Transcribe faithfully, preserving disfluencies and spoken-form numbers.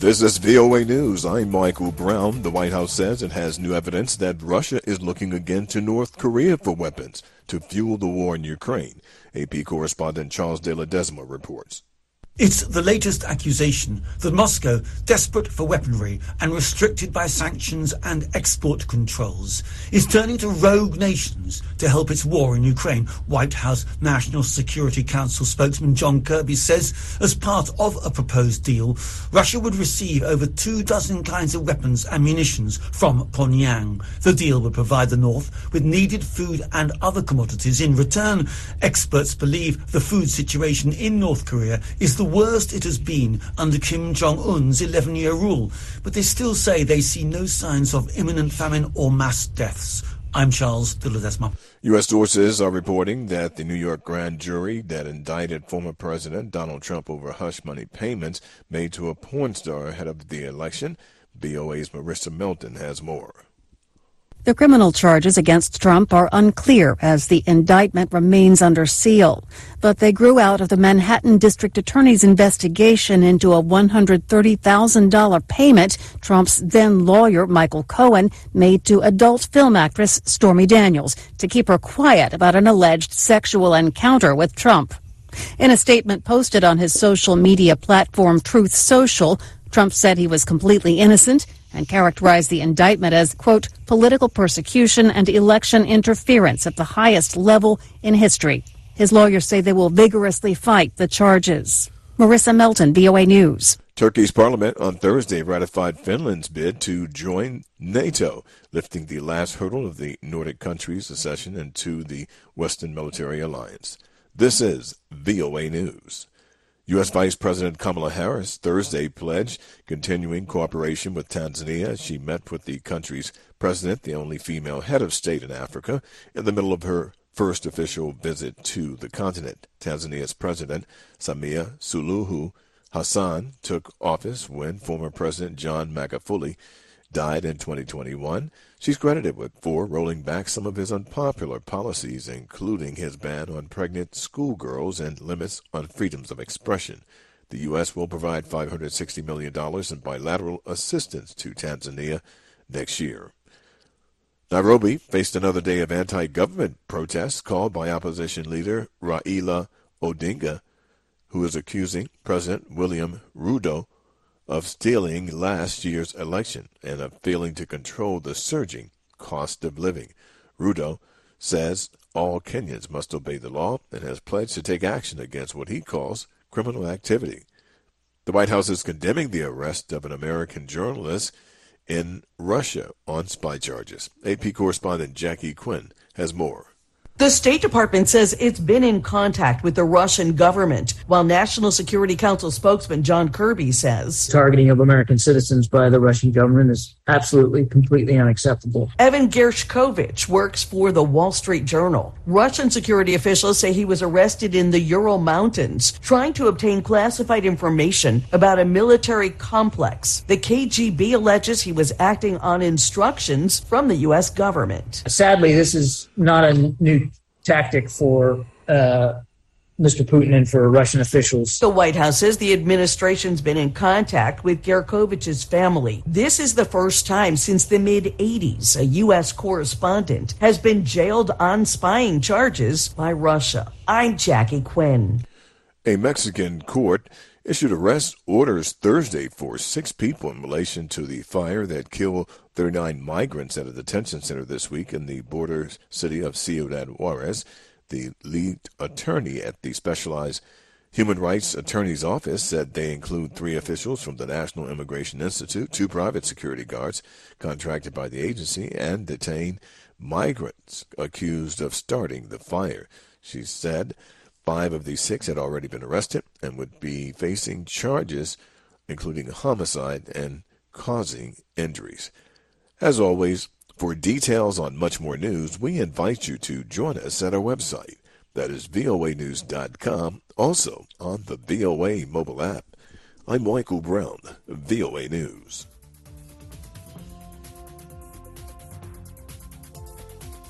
This is V O A News. I'm Michael Brown. The White House says it has new evidence that Russia is looking again to North Korea for weapons to fuel the war in Ukraine. A P correspondent Charles de Ledesma reports. It's the latest accusation that Moscow, desperate for weaponry and restricted by sanctions and export controls, is turning to rogue nations to help its war in Ukraine. White House National Security Council spokesman John Kirby says as part of a proposed deal, Russia would receive over two dozen kinds of weapons and munitions from Pyongyang. The deal would provide the North with needed food and other commodities in return. Experts believe the food situation in North Korea is the worst it has been under Kim Jong-un's eleven-year rule, but they still say they see no signs of imminent famine or mass deaths. I'm Charles de Ledesma. U S sources are reporting that the New York grand jury that indicted former President Donald Trump over hush money payments made to a porn star ahead of the election. V O A's Marissa Melton has more. The criminal charges against Trump are unclear as the indictment remains under seal, but they grew out of the Manhattan District Attorney's investigation into a one hundred thirty thousand dollars payment Trump's then lawyer Michael Cohen made to adult film actress Stormy Daniels to keep her quiet about an alleged sexual encounter with Trump. In a statement posted on his social media platform Truth Social, Trump said he was completely innocent and characterized the indictment as, quote, political persecution and election interference at the highest level in history. His lawyers say they will vigorously fight the charges. Marissa Melton, V O A News. Turkey's parliament on Thursday ratified Finland's bid to join NATO, lifting the last hurdle of the Nordic countries' accession into the Western Military Alliance. This is V O A News. U S. Vice President Kamala Harris Thursday pledged continuing cooperation with Tanzania as she met with the country's president, the only female head of state in Africa, in the middle of her first official visit to the continent. Tanzania's President Samia Suluhu Hassan took office when former President John Magufuli died in twenty twenty-one. She's credited with for rolling back some of his unpopular policies, including his ban on pregnant schoolgirls and limits on freedoms of expression. The U S will provide five hundred sixty million dollars in bilateral assistance to Tanzania next year. Nairobi faced another day of anti-government protests called by opposition leader Raila Odinga, who is accusing President William Ruto of stealing last year's election and of failing to control the surging cost of living. Ruto says all Kenyans must obey the law and has pledged to take action against what he calls criminal activity. The White House is condemning the arrest of an American journalist in Russia on spy charges. A P correspondent Jackie Quinn has more. The State Department says it's been in contact with the Russian government, while National Security Council spokesman John Kirby says targeting of American citizens by the Russian government is absolutely, completely unacceptable. Evan Gershkovich works for the Wall Street Journal. Russian security officials say he was arrested in the Ural Mountains, trying to obtain classified information about a military complex. The K G B alleges he was acting on instructions from the U S government. Sadly, this is not a new tactic for uh, Mister Putin and for Russian officials. The White House says the administration's been in contact with Gershkovich's family. This is the first time since the mid-eighties a U S correspondent has been jailed on spying charges by Russia. I'm Jackie Quinn. A Mexican court issued arrest orders Thursday for six people in relation to the fire that killed thirty-nine migrants at a detention center this week in the border city of Ciudad Juarez. The lead attorney at the Specialized Human Rights Attorney's Office said they include three officials from the National Immigration Institute, two private security guards contracted by the agency, and detained migrants accused of starting the fire. She said five of the six had already been arrested and would be facing charges including homicide and causing injuries. As always, for details on much more news, we invite you to join us at our website. That is V O A news dot com, also on the V O A mobile app. I'm Michael Brown, V O A News.